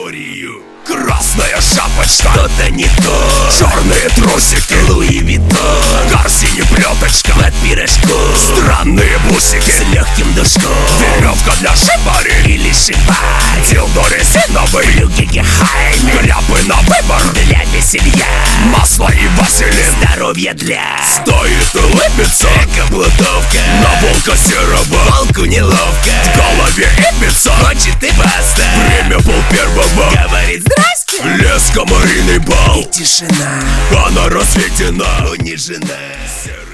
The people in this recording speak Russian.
историю. Красная шапочка, что-то не то. Черные трусики, Луи Виттон. Гарсини плеточка над пирожком. Странные бусики с легким душком. Веревка для шибари или шибать. Дилдо резиновый, брюки Гехайм. Кляпы на выбор для веселья. Масло и василин, здоровье для. Стоит улыбиться, эко-плутовка. На волка серого, волку неловко. В голове Ибица, хочет и баста. Время пол-первого, говорит здрасте. Лес, комариный бал и тишина. Она рассветена, унижена.